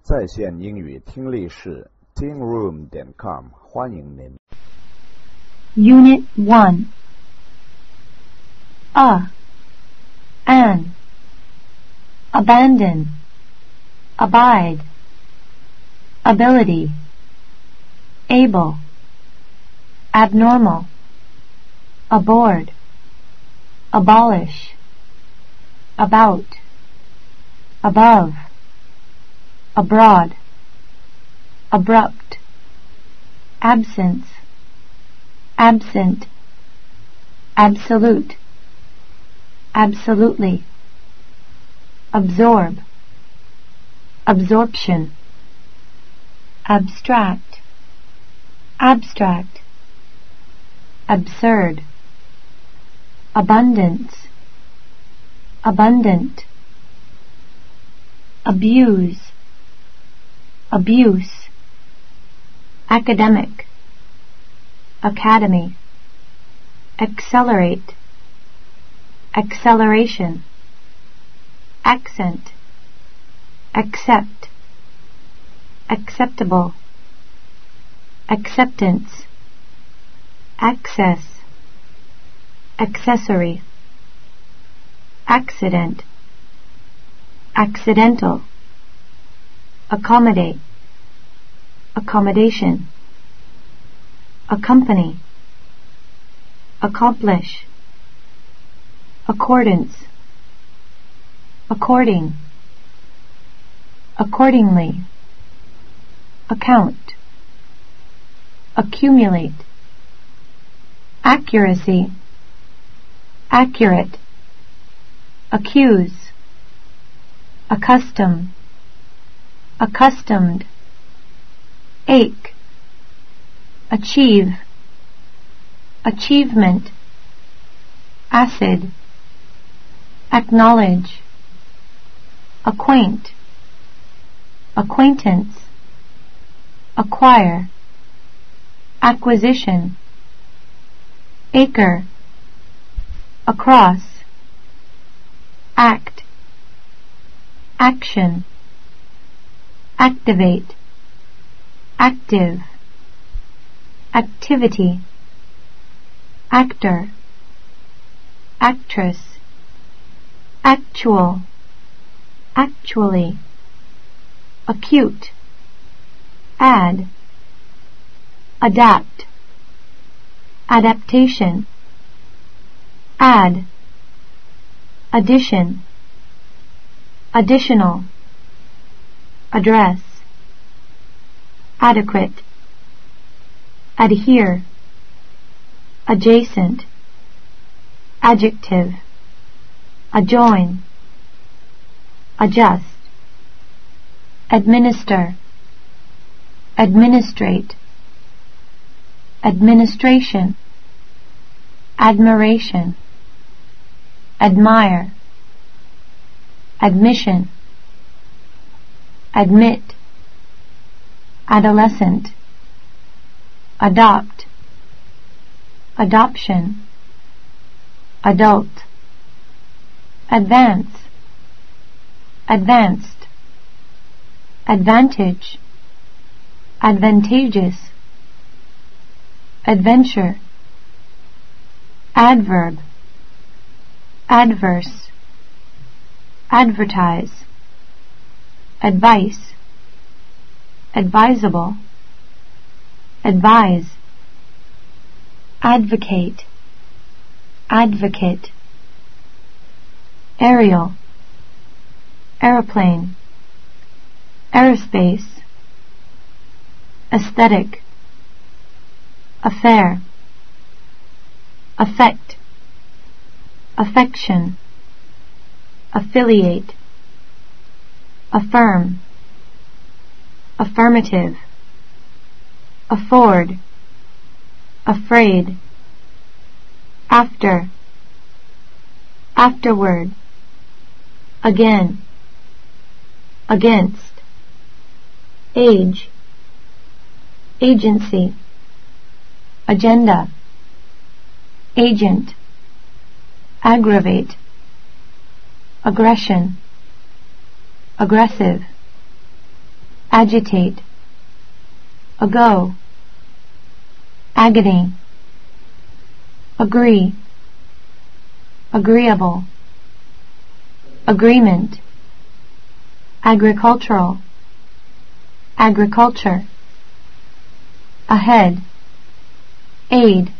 在线英语听力室 tingroom.com 欢迎您。 Unit 1 An Abandon Abide Ability Able Abnormal Aboard Abolish About Above Abroad Abrupt Absence Absent Absolute Absolutely Absorb Absorption Abstract Abstract Absurd Abundance Abundant Abuse Abuse Academic Academy Accelerate Acceleration Accent Accept Acceptable Acceptance Access Accessory Accident Accidental Accommodate Accommodation Accompany Accomplish Accordance According Accordingly Account Accumulate Accuracy Accurate Accuse Accustom Accustomed Ache Achieve Achievement Acid Acknowledge Acquaint Acquaintance Acquire Acquisition Acre Across Act Action Activate Active Activity Actor Actress Actual Actually Acute Add Adapt Adaptation Add Addition Additional Address Adequate Adhere Adjacent Adjective Adjoin Adjust Administer Administrate Administration Admiration Admire Admission Admit Adolescent Adopt Adoption Adult Advance Advanced Advantage Advantageous Adventure Adverb Adverse Advertise Advice Advisable Advise Advocate Advocate Aerial Aeroplane Aerospace Aesthetic Affair Affect Affection Affiliate Affirm Affirmative Afford Afraid After Afterward Again Against Age Agency Agenda Agent Aggravate Aggression Aggressive agitate, ago, agony, agree, agreeable, agreement, agricultural, agriculture, ahead, aid,